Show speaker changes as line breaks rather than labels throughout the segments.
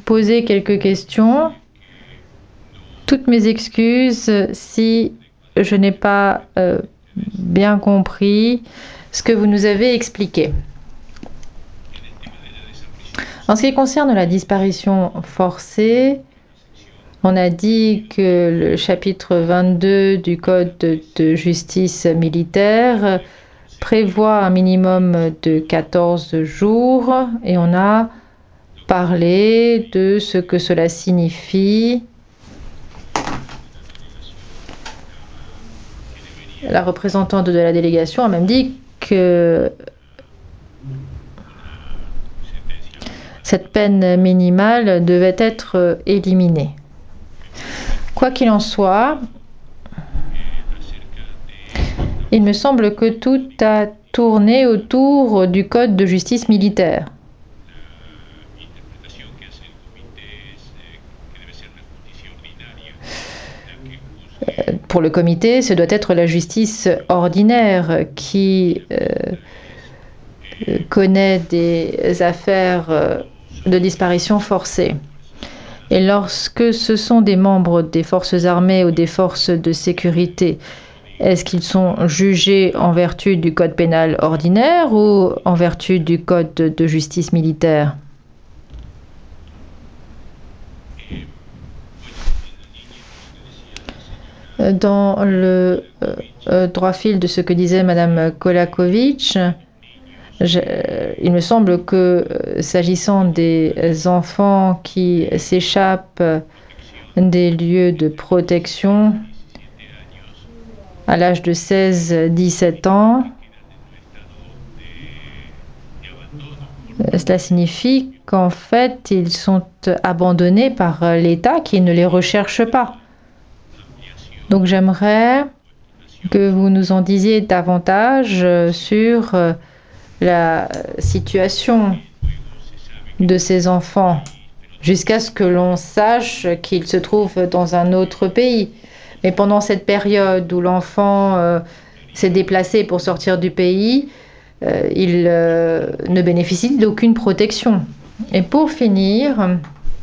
poser quelques questions. Toutes mes excuses si je n'ai pas bien compris ce que vous nous avez expliqué. En ce qui concerne la disparition forcée, on a dit que le chapitre 22 du Code de justice militaire prévoit un minimum de 14 jours et on a parlé de ce que cela signifie. La représentante de la délégation a même dit que cette peine minimale devait être éliminée. Quoi qu'il en soit, il me semble que tout a tourné autour du Code de justice militaire. Pour le comité, ce doit être la justice ordinaire qui connaît des affaires de disparition forcée. Et lorsque ce sont des membres des forces armées ou des forces de sécurité, est-ce qu'ils sont jugés en vertu du code pénal ordinaire ou en vertu du code de justice militaire ? Dans le droit fil de ce que disait Madame Kolakovic, il me semble que s'agissant des enfants qui s'échappent des lieux de protection à l'âge de 16-17 ans, cela signifie qu'en fait, ils sont abandonnés par l'État qui ne les recherche pas. Donc j'aimerais que vous nous en disiez davantage sur la situation de ces enfants jusqu'à ce que l'on sache qu'ils se trouvent dans un autre pays. Mais pendant cette période où l'enfant s'est déplacé pour sortir du pays, il ne bénéficie d'aucune protection. Et pour finir,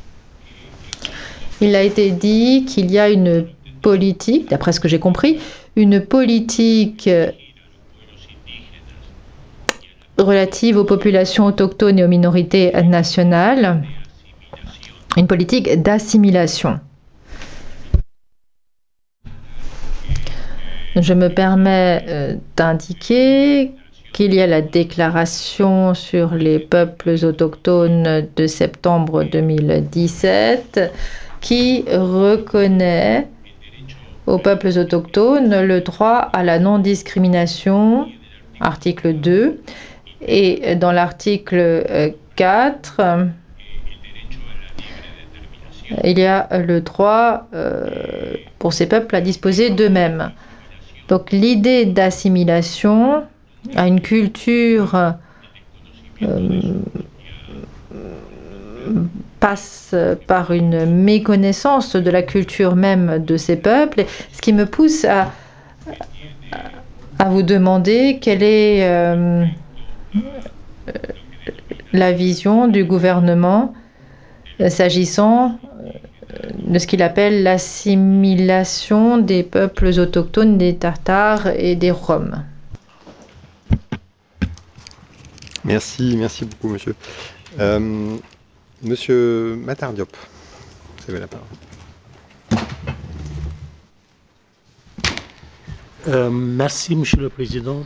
il a été dit qu'il y a une politique, d'après ce que j'ai compris, une politique relative aux populations autochtones et aux minorités nationales, une politique d'assimilation. Je me permets d'indiquer qu'il y a la déclaration sur les peuples autochtones de septembre 2017 qui reconnaît aux peuples autochtones le droit à la non-discrimination, article 2, et dans l'article 4, il y a le droit pour ces peuples à disposer d'eux-mêmes. Donc l'idée d'assimilation à une culture passe par une méconnaissance de la culture même de ces peuples, ce qui me pousse à vous demander quelle est la vision du gouvernement s'agissant de ce qu'il appelle l'assimilation des peuples autochtones, des Tartares et des Roms.
Merci beaucoup, monsieur. Monsieur Matar Diop, vous avez la parole.
Merci, Monsieur le Président.